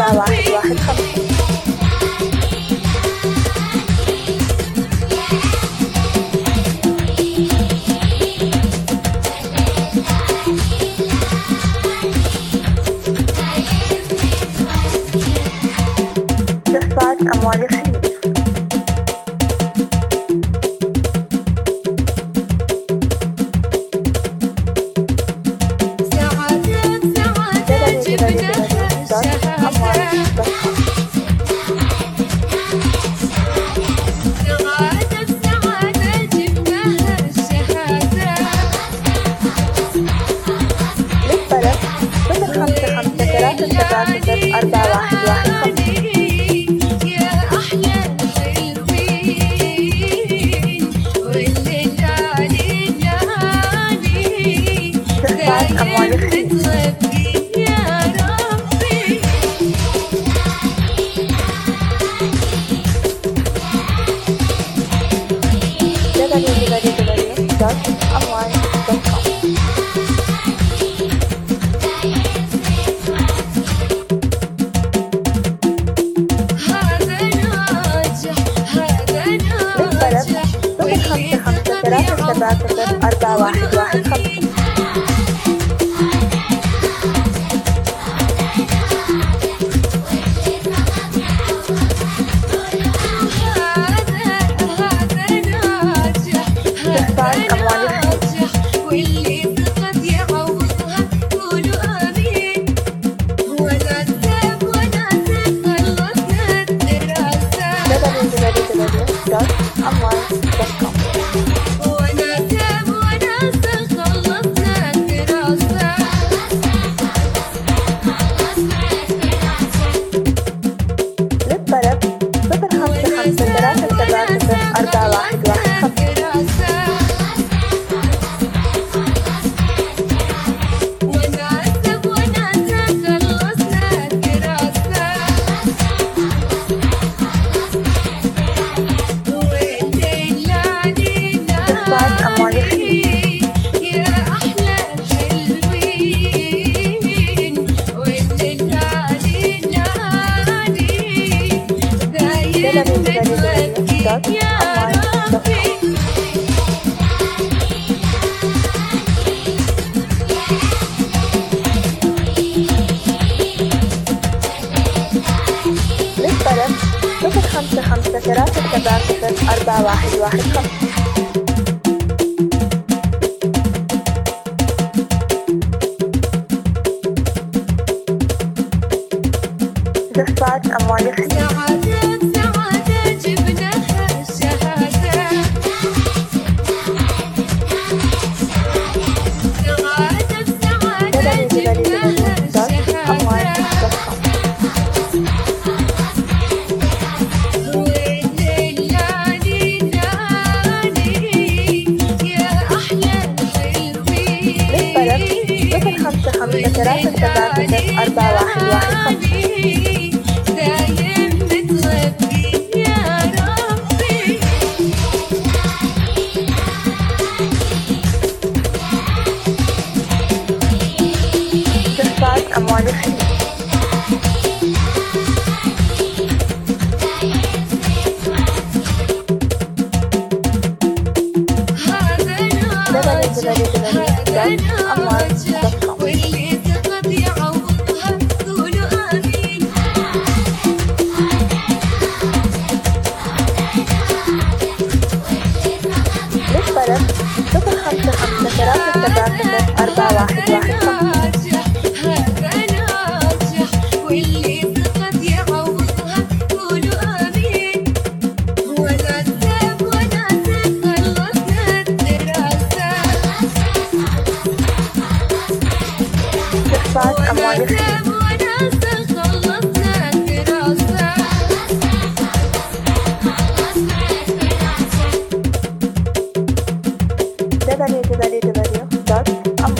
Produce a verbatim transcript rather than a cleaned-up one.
أربعة واحد واحد خمسة. دفعت أموال الخليج. أربعة واحد واحد خمسة. يا أحلى الحلوين واللي تعالي تعالي دفعت أموال الخليج. يا ربي دبليو دبليو دبليو دوت أموال دوت كوم. ثلاثة سبعة صفر أربعة واحد واحد خمسة. دفعت أموال الخليج. واللي فقد يعوضها قولوا آمين. ولا تاب ولا تخلصنا الدراسة. دبليو دبليو دبليو دوت أموال دوت كوم. للطلب صفر خمسة خمسة ثلاثة سبعة صفر أربعة واحد واحد خمسة. دفعت أموال الخليج. يا أحلى الحلوين واللي تعالي تعالي دايم بتودي يا ربي. للطلب صفر خمسة خمسة ثلاثة سبعة صفر أربعة واحد واحد خمسة. دفعت أموال الخليج. سعادة سعادة جبناها الشهادة. سعادة سعادة جبناها الشهادة. والليل نادي نادي يا أحلى الحلوين. للطلب صفر خمسة خمسة ثلاثة سبعة صفر أربعة واحد واحد خمسة. دايم بتودي يا ربي. دفعت أموال الخليج. دبليو دبليو دبليو دوت أموال دوت كوم. واللي فقد يعوضها قولوا آمين. للطلب صفر خمسة خمسة ثلاثة سبعة صفر أربعة واحد واحد خمسة. هذا ناجح واللي فقد يعوضها قولوا آمين. ولا تاب ولا تخلصنا الدراسة. دفعت أموال الخليج. ولا تخلصنا الدراسة. دبليو دبليو دبليو دوت أموال